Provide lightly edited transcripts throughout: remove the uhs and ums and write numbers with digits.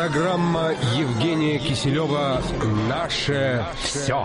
Программа Евгения Киселева «Наше все».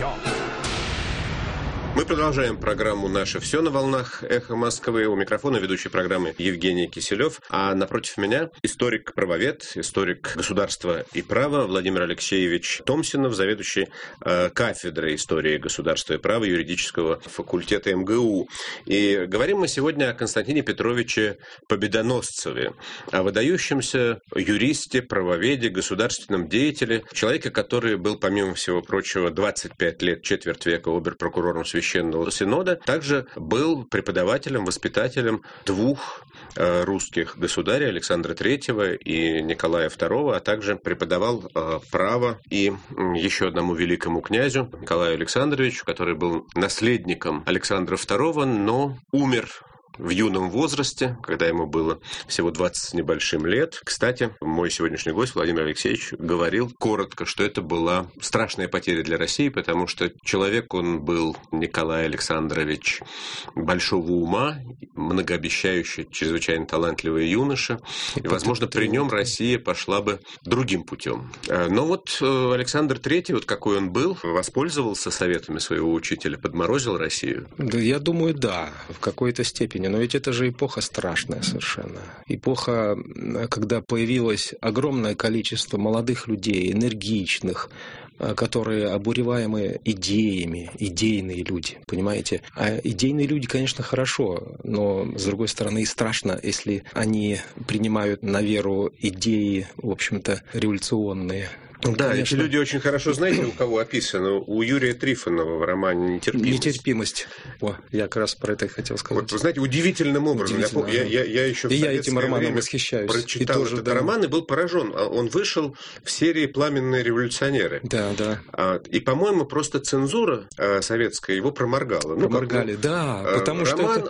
Мы продолжаем программу «Наше все» на волнах «Эхо Москвы». У микрофона ведущий программы Евгений Киселев. А напротив меня историк-правовед, историк государства и права Владимир Алексеевич Томсинов, заведующий кафедрой истории государства и права юридического факультета МГУ. И говорим мы сегодня о Константине Петровиче Победоносцеве, о выдающемся юристе, правоведе, государственном деятеле, человеке, который был, помимо всего прочего, 25 лет, четверть века обер-прокурором Священного Синода, также был преподавателем, воспитателем двух русских государей, Александра III и Николая II, а также преподавал право и еще одному великому князю, Николаю Александровичу, который был наследником Александра II, но умер в юном возрасте, когда ему было всего 20 с небольшим лет. Кстати, мой сегодняшний гость Владимир Алексеевич говорил коротко, что это была страшная потеря для России, потому что человек он был, Николай Александрович, большого ума, многообещающий, чрезвычайно талантливый юноша. И, возможно, при нем Россия пошла бы другим путем. Но вот Александр III, вот какой он был, воспользовался советами своего учителя, подморозил Россию? Да, я думаю, да, в какой-то степени. Но ведь это же эпоха страшная совершенно. Эпоха, когда появилось огромное количество молодых людей, энергичных, которые обуреваемы идеями, идейные люди, понимаете? А идейные люди, конечно, хорошо, но, с другой стороны, и страшно, если они принимают на веру идеи, в общем-то, революционные. Да, конечно. Эти люди очень хорошо, знаете, у кого описаны? У Юрия Трифонова в романе «Нетерпимость». «Нетерпимость». Я как раз про это и хотел сказать. Вот, вы знаете, удивительным образом. Я еще в этим романом восхищаюсь. Прочитал этот роман и был поражен. Он вышел в серии «Пламенные революционеры». Да, да. И, по-моему, просто цензура советская его проморгала. Проморгали, да. Потому что роман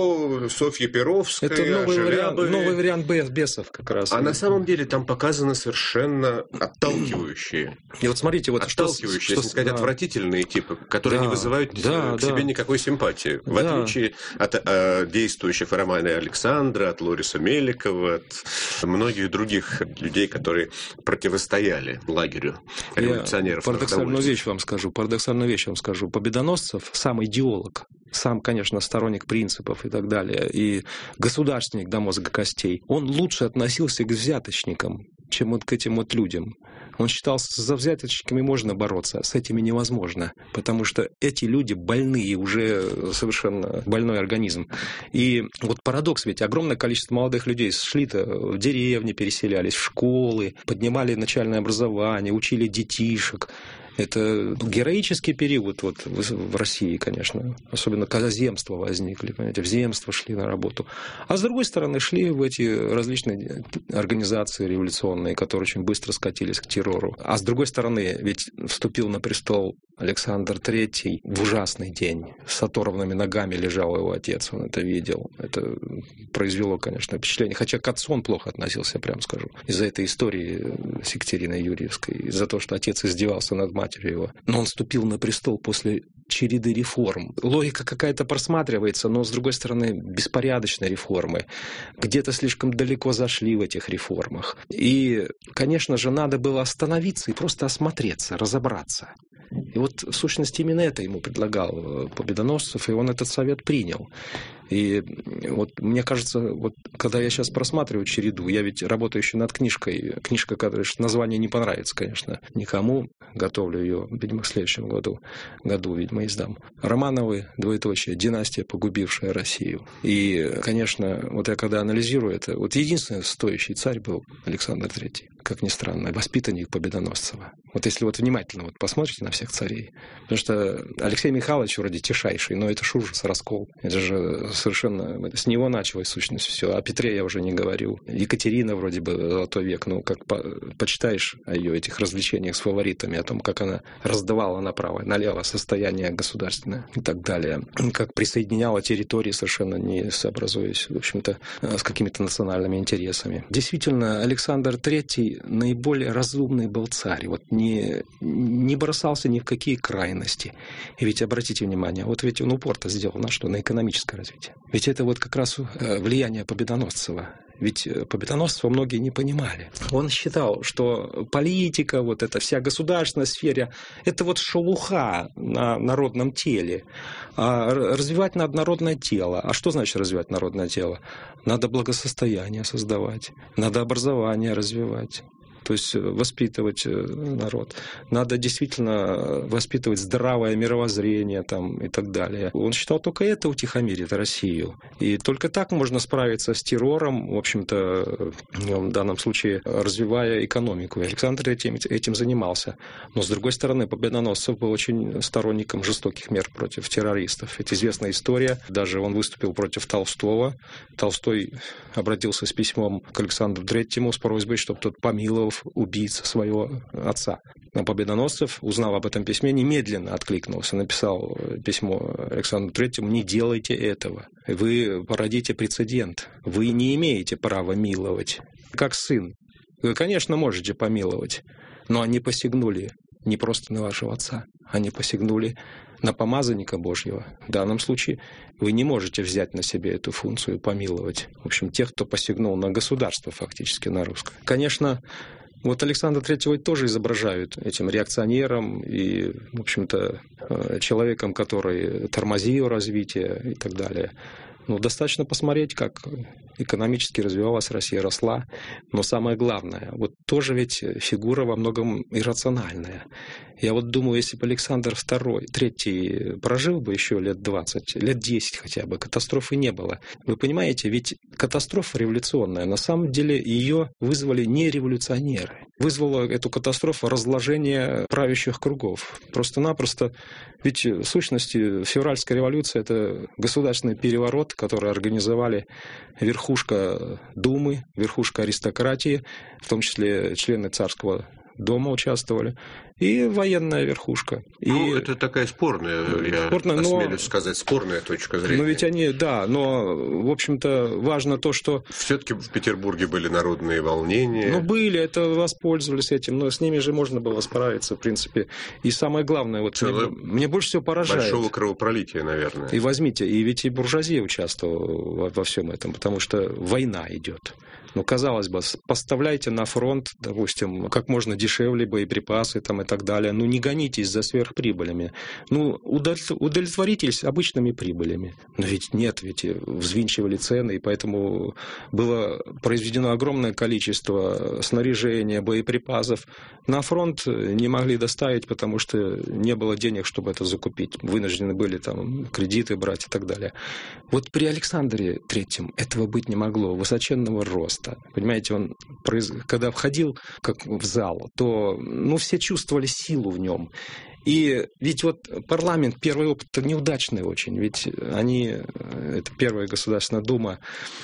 о Софье Перовской, это новый вариант бесов как раз. А на самом деле там показано совершенно отталкивающие. И вот смотрите, вот отталкивающие, если сказать, отвратительные типы, которые не вызывают к себе никакой симпатии. В отличие от действующих в романе Александра, от Лориса Меликова, от многих других людей, которые противостояли лагерю революционеров. Парадоксальную вещь вам скажу. Победоносцев сам идеолог. Сам, конечно, сторонник принципов и так далее, и государственник до мозга костей. Он лучше относился к взяточникам, чем вот к этим вот людям. Он считал, что за взяточниками можно бороться, с этими невозможно, потому что эти люди больные, уже совершенно больной организм. И вот парадокс, ведь огромное количество молодых людей шли-то в деревни, переселялись, в школы, поднимали начальное образование, учили детишек. Это героический период вот в России, конечно. Особенно когда земства возникли, понимаете, в земство шли на работу. А с другой стороны, шли в эти различные организации революционные, которые очень быстро скатились к террору. А с другой стороны, ведь вступил на престол Александр III в ужасный день. С оторванными ногами лежал его отец, он это видел. Это произвело, конечно, впечатление. Хотя к отцу он плохо относился, прям скажу. Из-за этой истории с Екатериной Юрьевской. Из-за того, что отец издевался над матерью его. Но он вступил на престол после череды реформ. Логика какая-то просматривается, но, с другой стороны, беспорядочные реформы. Где-то слишком далеко зашли в этих реформах. И, конечно же, надо было остановиться и просто осмотреться, разобраться. И вот, в сущности, именно это ему предлагал Победоносцев, и он этот совет принял. И вот мне кажется, вот когда я сейчас просматриваю череду, я ведь работаю еще над книжкой, книжка, которая название не понравится, конечно, никому, готовлю ее, видимо, в следующем году, видимо, издам. Романовы, двоеточие, династия, погубившая Россию. И, конечно, вот я когда анализирую это, вот единственный стоящий царь был Александр III, как ни странно, воспитанник Победоносцева. Вот если вот внимательно вот посмотрите на всех царей, потому что Алексей Михайлович вроде тишайший, но это ж ужас, раскол. Это же совершенно с него началась сущность все. О Петре я уже не говорю. Екатерина вроде бы золотой век, но как почитаешь о ее этих развлечениях с фаворитами, о том, как она раздавала направо, налево состояние государственное и так далее, как присоединяла территории, совершенно не сообразуясь, в общем-то, с какими-то национальными интересами. Действительно, Александр III наиболее разумный был царь. Вот не бросался ни в какие крайности. И ведь обратите внимание, вот ведь он упор-то сделал на что? На экономическое развитие. Ведь это вот как раз влияние Победоносцева. Ведь Победоносцева многие не понимали. Он считал, что политика, вот эта вся государственная сфера, это вот шелуха на народном теле. А развивать надо народное тело. А что значит развивать народное тело? Надо благосостояние создавать, надо образование развивать. То есть воспитывать народ. Надо действительно воспитывать здравое мировоззрение там, и так далее. Он считал, только это утихомирит Россию. И только так можно справиться с террором, в общем-то, в данном случае развивая экономику. И Александр этим занимался. Но, с другой стороны, Победоносцев был очень сторонником жестоких мер против террористов. Это известная история. Даже он выступил против Толстого. Толстой обратился с письмом к Александру Третьему с просьбой, чтобы тот помиловал убийц своего отца. Но Победоносцев, узнав об этом письме, немедленно откликнулся, написал письмо Александру Третьему: не делайте этого, вы породите прецедент, вы не имеете права миловать. Как сын, вы, конечно, можете помиловать, но они посягнули не просто на вашего отца, они посягнули на помазанника Божьего. В данном случае вы не можете взять на себя эту функцию помиловать. В общем, тех, кто посягнул на государство, фактически, на русское. Конечно, вот Александра Третьего тоже изображают этим реакционером и, в общем-то, человеком, который тормозил развитие и так далее. Ну, достаточно посмотреть, как экономически развивалась Россия, росла. Но самое главное, вот тоже ведь фигура во многом иррациональная. Я вот думаю, если бы Александр III прожил бы еще лет 20, лет 10 хотя бы, катастрофы не было. Вы понимаете, ведь катастрофа революционная, на самом деле ее вызвали не революционеры. Вызвало эту катастрофу разложение правящих кругов. Просто-напросто, ведь в сущности февральская революция – это государственный переворот, который организовали верхушка Думы, верхушка аристократии, в том числе члены царского дома участвовали, и военная верхушка. Ну, это такая спорная, я осмелюсь сказать, спорная точка зрения. Но ведь они, да, но, в общем-то, важно то, что... Все-таки в Петербурге были народные волнения. Ну, были, это воспользовались этим, но с ними же можно было справиться, в принципе. И самое главное, вот мне больше всего поражает... Большого кровопролития, наверное. И возьмите, и ведь и буржуазия участвовала во всем этом, потому что война идет. Ну, казалось бы, поставляйте на фронт, допустим, как можно дешевле боеприпасы там, и так далее. Ну, не гонитесь за сверхприбылями. Ну, удовлетворитесь обычными прибылями. Но ведь нет, ведь взвинчивали цены, и поэтому было произведено огромное количество снаряжения, боеприпасов. На фронт не могли доставить, потому что не было денег, чтобы это закупить. Вынуждены были там кредиты брать и так далее. Вот при Александре Третьем этого быть не могло, высоченного роста. Понимаете, он, когда входил как в зал, то все чувствовали силу в нем. И ведь вот парламент, первый опыт неудачный очень, ведь это первая Государственная Дума,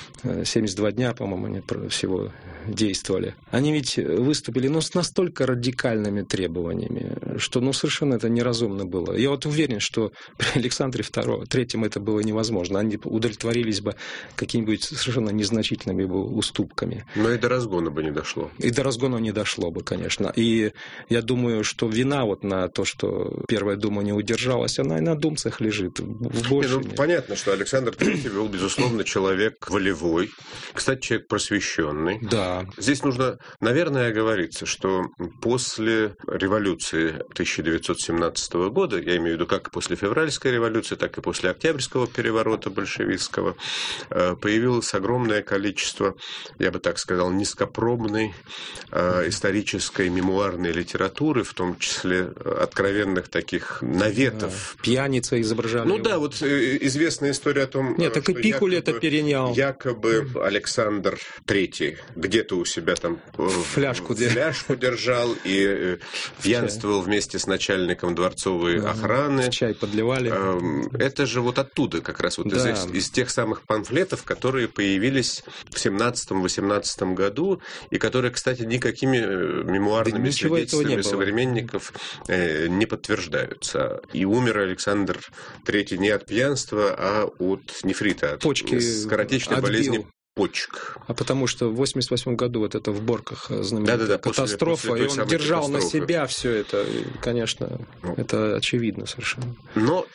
72 дня, по-моему, они всего действовали. Они ведь выступили с настолько радикальными требованиями, что совершенно это неразумно было. Я вот уверен, что при Александре Третьем это было невозможно. Они удовлетворились бы какими-нибудь совершенно незначительными уступками. Но и до разгона бы не дошло. И до разгона не дошло бы, конечно. И я думаю, что вина вот на то, что Первая Дума не удержалась, она и на думцах лежит. Понятно, что Александр III был, безусловно, человек волевой. Кстати, человек просвещенный. Да. Здесь нужно, наверное, оговориться, что после революции 1917 года, я имею в виду как после февральской революции, так и после Октябрьского переворота большевистского, появилось огромное количество, я бы так сказал, низкопробной исторической мемуарной литературы, в том числе откровенных таких наветов. Пьяница изображали. Ну да, вот известная история о том, нет, так и Пикуль это перенял. Якобы Александр III где-то у себя там фляжку держал и пьянствовал вместе с начальником дворцовой охраны. Чай подливали. Это же вот оттуда как раз вот из тех самых памфлетов, которые появились в 17-18 году и которые, кстати, никакими мемуарными свидетельствами современников не подтверждаются. И умер Александр III не от пьянства, а от нефрита, от скоротечной болезни почек. А потому что в 1988 году вот это в Борках знаменитая катастрофа, и он держал на себя все это. И, конечно, это очевидно совершенно. Но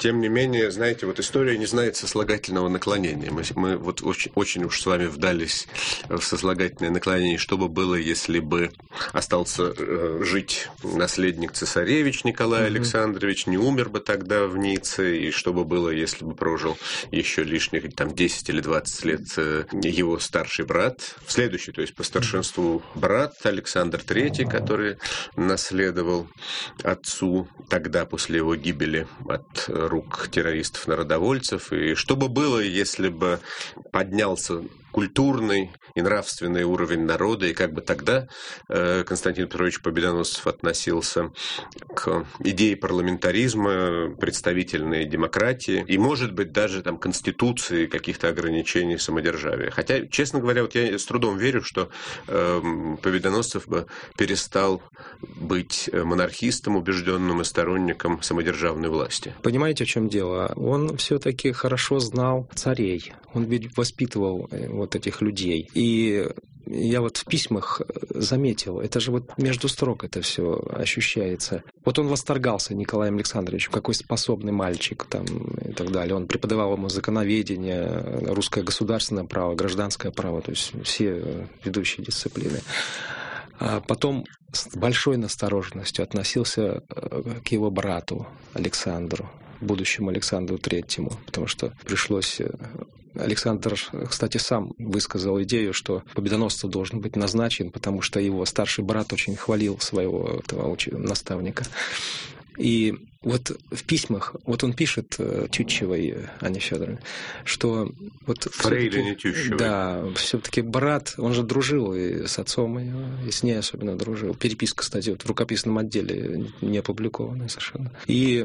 Тем не менее, знаете, вот история не знает сослагательного наклонения. Мы вот очень уж с вами вдались в сослагательное наклонение. Что бы было, если бы остался жить наследник цесаревич Николай Александрович, не умер бы тогда в Ницце, и что бы было, если бы прожил еще лишних 10 или 20 лет его старший брат, следующий, то есть по старшинству брат Александр III, который наследовал отцу тогда после его гибели от рук террористов-народовольцев, и что бы было, если бы поднялся культурный и нравственный уровень народа, и как бы тогда Константин Петрович Победоносцев относился к идее парламентаризма, представительной демократии, и, может быть, даже конституции, каких-то ограничений самодержавия. Хотя, честно говоря, вот я с трудом верю, что Победоносцев бы перестал быть монархистом, убежденным и сторонником самодержавной власти. Понимаете, в чем дело? Он все-таки хорошо знал царей. Он ведь воспитывал вот этих людей. И я вот в письмах заметил, это же вот между строк это все ощущается. Вот он восторгался Николаем Александровичем, какой способный мальчик там, и так далее. Он преподавал ему законоведение, русское государственное право, гражданское право, то есть все ведущие дисциплины. А потом с большой настороженностью относился к его брату Александру, будущему Александру III, потому что пришлось... Александр, кстати, сам высказал идею, что Победоносцев должен быть назначен, потому что его старший брат очень хвалил своего этого наставника. И вот в письмах, вот он пишет Тютчевой Анне Федоровне, что вот Фрейлине Тютчевой. Да, все-таки брат, он же дружил и с отцом ее, и с ней особенно дружил. Переписка, кстати, вот в рукописном отделе не опубликованная совершенно. И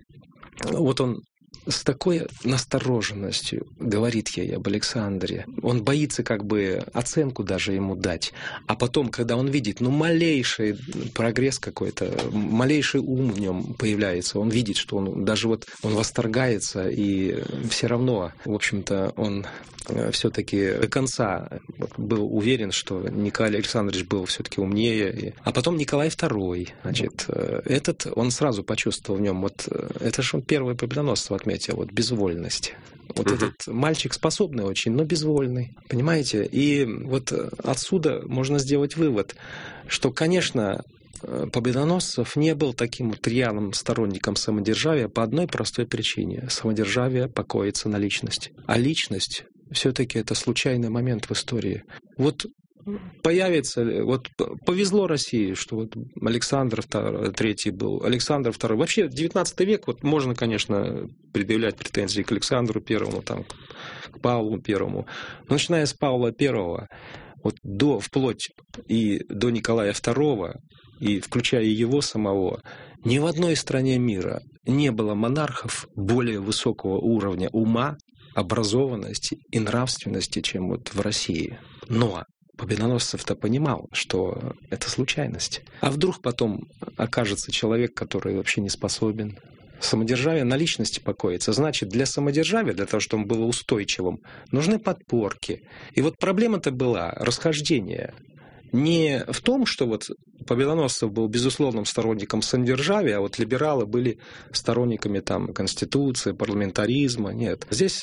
вот он с такой настороженностью говорит ей об Александре. Он боится как бы оценку даже ему дать. А потом, когда он видит, малейший прогресс какой-то, малейший ум в нем появляется, он видит, что он даже вот он восторгается, и все равно, в общем-то, он все-таки до конца был уверен, что Николай Александрович был все-таки умнее. А потом Николай II, значит, этот, он сразу почувствовал в нем, вот это же он первый Победоносцев отметил, вот безвольность. Вот этот мальчик способный очень, но безвольный, понимаете? И вот отсюда можно сделать вывод, что, конечно, Победоносцев не был таким вот рьяным сторонником самодержавия по одной простой причине. Самодержавие покоится на личности. А личность все-таки это случайный момент в истории. Вот появится, вот повезло России, что вот Александр III был, Александр II. Вообще, 19 век, вот можно, конечно, предъявлять претензии к Александру I, там, к Павлу I. Но начиная с Павла I, вот вплоть и до Николая II, и включая его самого, ни в одной стране мира не было монархов более высокого уровня ума, образованности и нравственности, чем вот в России. Но Победоносцев-то понимал, что это случайность. А вдруг потом окажется человек, который вообще не способен. Самодержавие на личности покоится. Значит, для самодержавия, для того, чтобы он был устойчивым, нужны подпорки. И вот проблема-то была расхождение. Не в том, что вот Победоносцев был безусловным сторонником самодержавия, а вот либералы были сторонниками там конституции, парламентаризма. Нет. Здесь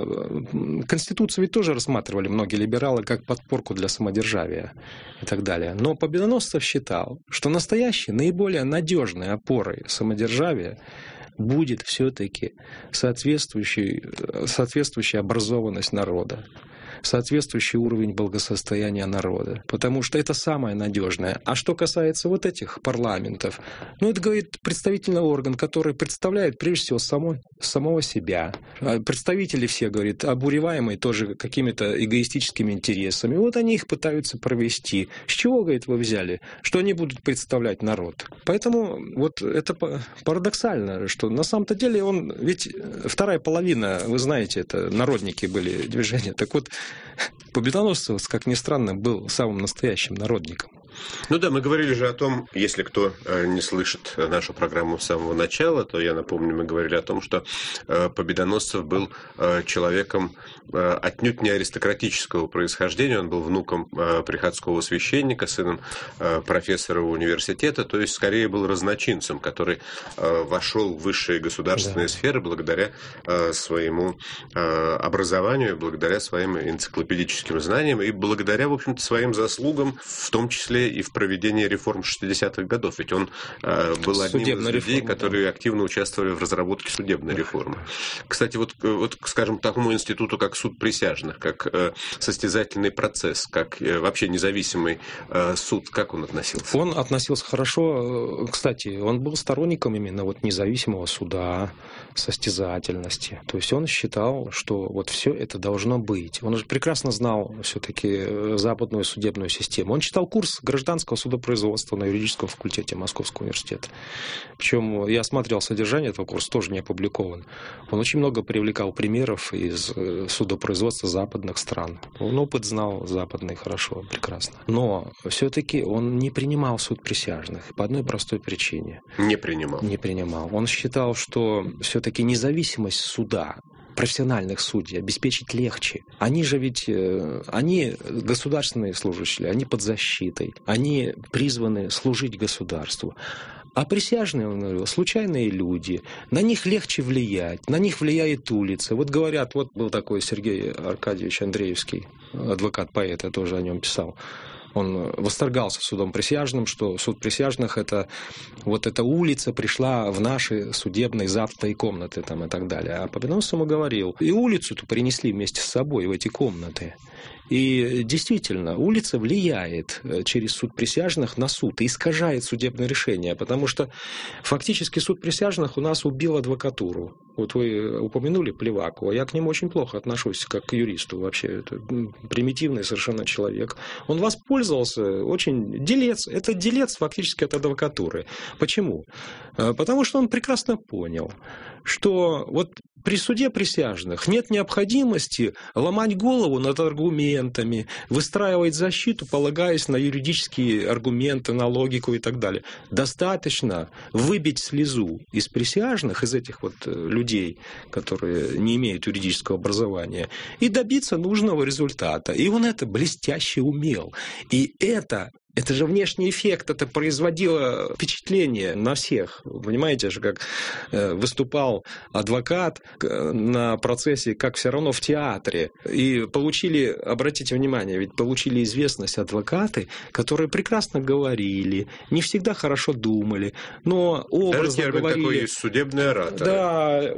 конституцию ведь тоже рассматривали многие либералы как подпорку для самодержавия и так далее. Но Победоносцев считал, что настоящей, наиболее надежной опорой самодержавия будет все-таки соответствующая образованность народа, соответствующий уровень благосостояния народа. Потому что это самое надежное. А что касается вот этих парламентов, это, говорит, представительный орган, который представляет, прежде всего, самого себя. Представители все, говорит, обуреваемые тоже какими-то эгоистическими интересами. Вот они их пытаются провести. С чего, говорит, вы взяли? Что они будут представлять народ? Поэтому вот это парадоксально, что на самом-то деле он... Ведь вторая половина, вы знаете, это народники были движения. Так вот, Победоносцев, как ни странно, был самым настоящим народником. Ну да, мы говорили же о том, если кто не слышит нашу программу с самого начала, то я напомню, мы говорили о том, что Победоносцев был человеком отнюдь не аристократического происхождения, он был внуком приходского священника, сыном профессора университета, то есть скорее был разночинцем, который вошел в высшие государственные сферы благодаря своему образованию, благодаря своим энциклопедическим знаниям и благодаря, в общем-то, своим заслугам, в том числе и в проведении реформ 60-х годов. Ведь он был одним из людей, которые активно участвовали в разработке судебной реформы. Кстати, вот, скажем, такому институту, как суд присяжных, как состязательный процесс, как вообще независимый суд, как он относился? Он относился хорошо. Кстати, он был сторонником именно вот независимого суда, состязательности. То есть он считал, что вот все это должно быть. Он же прекрасно знал все-таки западную судебную систему. Он читал курс гражданского судопроизводства на юридическом факультете Московского университета. Причем я смотрел содержание этого курса, тоже не опубликован. Он очень много привлекал примеров из судопроизводства западных стран. Он опыт знал западный хорошо, прекрасно. Но все-таки он не принимал суд присяжных по одной простой причине. Не принимал. Не принимал. Он считал, что все-таки независимость суда, профессиональных судей обеспечить легче. Они же ведь, они государственные служащие, они под защитой, они призваны служить государству. А присяжные, он говорил, случайные люди, на них легче влиять, на них влияет улица. Вот говорят, вот был такой Сергей Аркадьевич Андреевский, адвокат-поэт, я тоже о нем писал. Он восторгался судом присяжным, что суд присяжных это вот эта улица пришла в наши судебные завтра и комнаты там, и так далее. А Победоносцев ему говорил, и улицу-то принесли вместе с собой в эти комнаты. И действительно, улица влияет через суд присяжных на суд и искажает судебное решение, потому что фактически суд присяжных у нас убил адвокатуру. Вот вы упомянули Плеваку, я к нему очень плохо отношусь, как к юристу вообще. Это примитивный совершенно человек. Он воспользовался очень... Делец. Это делец фактически от адвокатуры. Почему? Потому что он прекрасно понял, что вот при суде присяжных нет необходимости ломать голову над аргументами, выстраивать защиту, полагаясь на юридические аргументы, на логику и так далее. Достаточно выбить слезу из присяжных, из этих вот людей, которые не имеют юридического образования, и добиться нужного результата. И он это блестяще умел. И это же внешний эффект, это производило впечатление на всех. Понимаете же, как выступал адвокат на процессе, как все равно в театре. И получили, обратите внимание, ведь получили известность адвокаты, которые прекрасно говорили, не всегда хорошо думали, но образно говорили. Такой есть судебный оратор. Да,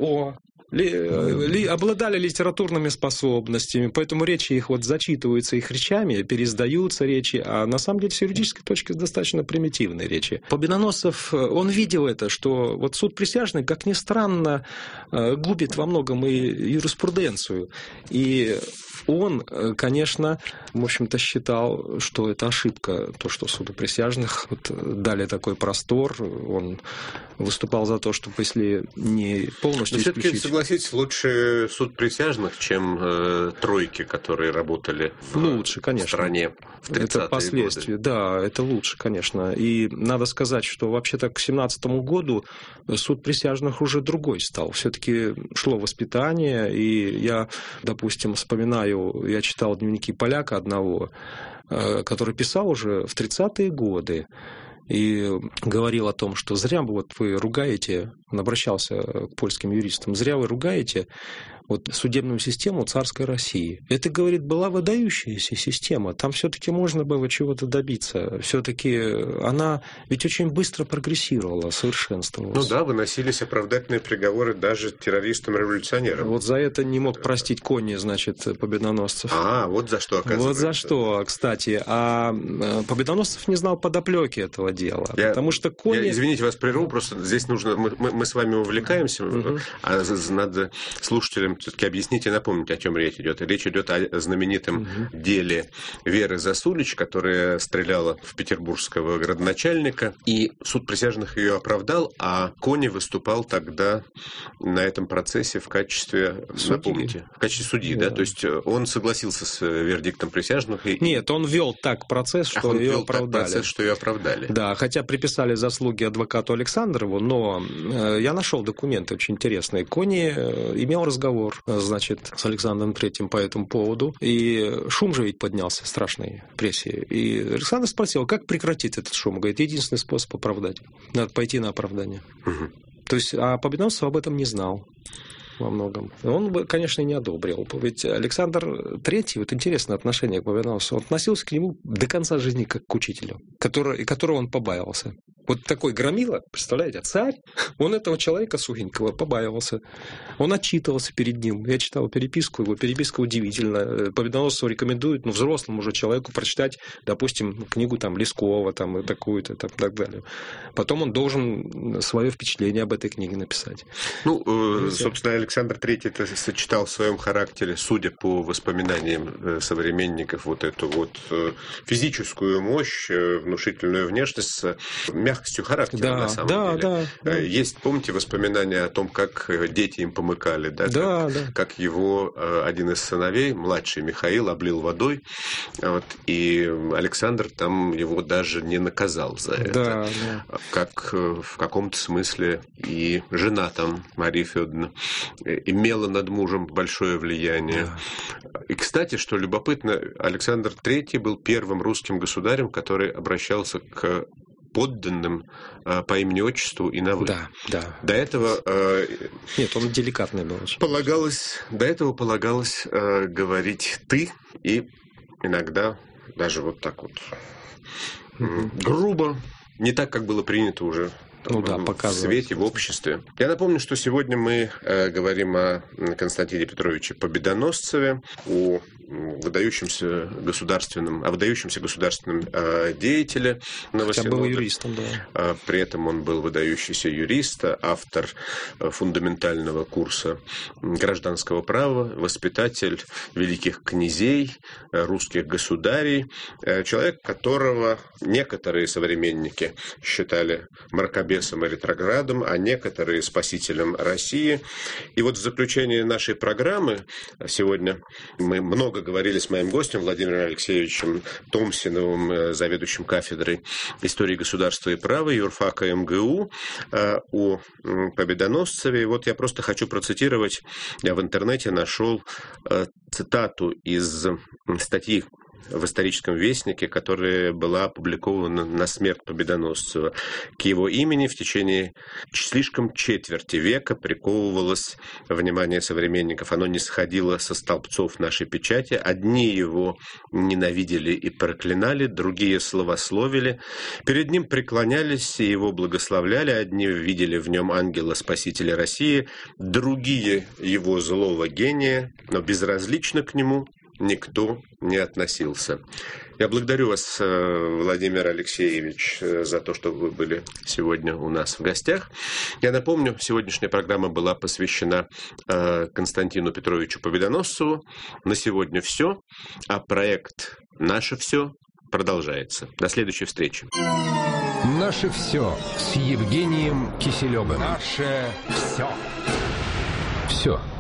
обладали литературными способностями, поэтому речи их вот зачитываются их речами, пересдаются речи, а на самом деле с юридической точки достаточно примитивные речи. Победоносцев, он видел это, что вот суд присяжных, как ни странно, губит во многом и юриспруденцию. И он, конечно, в общем-то, считал, что это ошибка, то, что суду присяжных вот дали такой простор. Он выступал за то, чтобы, если не полностью исключить... Согласитесь, лучше суд присяжных, чем тройки, которые работали в стране в 30-е это последствия, годы. Да, это лучше, конечно. И надо сказать, что вообще-то к 17 году суд присяжных уже другой стал. Все-таки шло воспитание, и я, допустим, вспоминаю, я читал дневники поляка одного, который писал уже в 30-е годы, и говорил о том, что зря вот вы ругаете, он обращался к польским юристам, зря вы ругаете вот судебную систему царской России. Это, говорит, была выдающаяся система. Там все-таки можно было чего-то добиться. Все-таки она ведь очень быстро прогрессировала, совершенствовалась. Ну да, выносились оправдательные приговоры даже террористам-революционерам. Вот за это не мог простить Кони, значит, Победоносцев. Вот за что, оказывается. Вот за что, кстати. А Победоносцев не знал подоплеки этого дело. Потому что кони... Извините, вас прерву, просто здесь нужно... Мы с вами увлекаемся, а надо слушателям все-таки объяснить и напомнить, о чем речь идет. Речь идет о знаменитом деле Веры Засулич, которая стреляла в петербургского градоначальника, и суд присяжных ее оправдал, а Кони выступал тогда на этом процессе в качестве, напомните, в качестве судьи, да? То есть он согласился с вердиктом присяжных. Нет, он вел так процесс, что ее оправдали. Да, хотя приписали заслуги адвокату Александрову, но я нашел документы очень интересные. Кони имел разговор, значит, с Александром Третьим по этому поводу, и шум же ведь поднялся страшный в прессе. И Александр спросил, как прекратить этот шум? Он говорит, единственный способ оправдать. Надо пойти на оправдание. То есть, а Победоносцев об этом не знал во многом. Он бы, конечно, не одобрил. Ведь Александр III, вот интересное отношение к Победоносцеву, он относился к нему до конца жизни как к учителю, которого он побаивался. Вот такой громила, представляете, царь, он этого человека сухенького побаивался. Он отчитывался перед ним. Я читал переписку, его переписка удивительна. Победоносцеву рекомендуют, взрослому уже человеку прочитать, допустим, книгу там Лескова, там, и такую-то, там, и так далее. Потом он должен свое впечатление об этой книге написать. Собственно, Александр III это сочетал в своем характере, судя по воспоминаниям современников, вот эту вот физическую мощь, внушительную внешность с мягкостью характера, на самом деле. Есть, помните, воспоминания о том, как дети им помыкали, как его один из сыновей, младший Михаил, облил водой, и Александр там его даже не наказал за это. Как в каком-то смысле и жена там, Мария Федоровна, имела над мужем большое влияние. И, кстати, что любопытно, Александр III был первым русским государем, который обращался к подданным по имени-отчеству и на «вы». До этого... Нет, он деликатный был очень. До этого полагалось говорить «ты», и иногда даже вот так вот грубо, не так, как было принято уже в свете, в обществе. Я напомню, что сегодня мы говорим о Константине Петровиче Победоносцеве, о выдающемся государственном деятеле Новоселова. Был юристом, да. При этом он был выдающийся юрист, автор фундаментального курса гражданского права, воспитатель великих князей, русских государей, человек, которого некоторые современники считали мракобесом и ретроградом, а некоторые спасителем России. И вот в заключение нашей программы сегодня мы много говорили с моим гостем Владимиром Алексеевичем Томсиновым, заведующим кафедрой истории государства и права юрфака МГУ, о Победоносцеве. И вот я просто хочу процитировать, я в интернете нашел цитату из статьи в «Историческом вестнике», которая была опубликована на смерть Победоносцева. К его имени в течение слишком четверти века приковывалось внимание современников. Оно не сходило со столбцов нашей печати. Одни его ненавидели и проклинали, другие славословили. Перед ним преклонялись и его благословляли. Одни видели в нем ангела-спасителя России, другие его злого гения, но безразлично к нему никто не относился. Я благодарю вас, Владимир Алексеевич, за то, что вы были сегодня у нас в гостях. Я напомню, сегодняшняя программа была посвящена Константину Петровичу Победоносцеву. На сегодня все, а проект «Наше все» продолжается. До следующей встречи. «Наше все» с Евгением Киселевым. Наше все. Все.